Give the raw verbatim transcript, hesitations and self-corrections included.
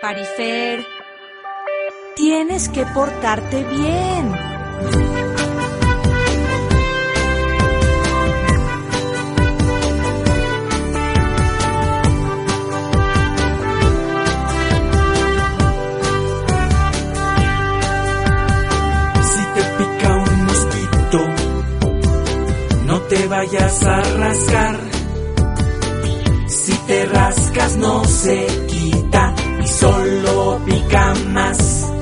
Parifer, tienes que portarte bien. Si te pica un mosquito, no te vayas a rascar. Si te rascas no se quita y solo pica más.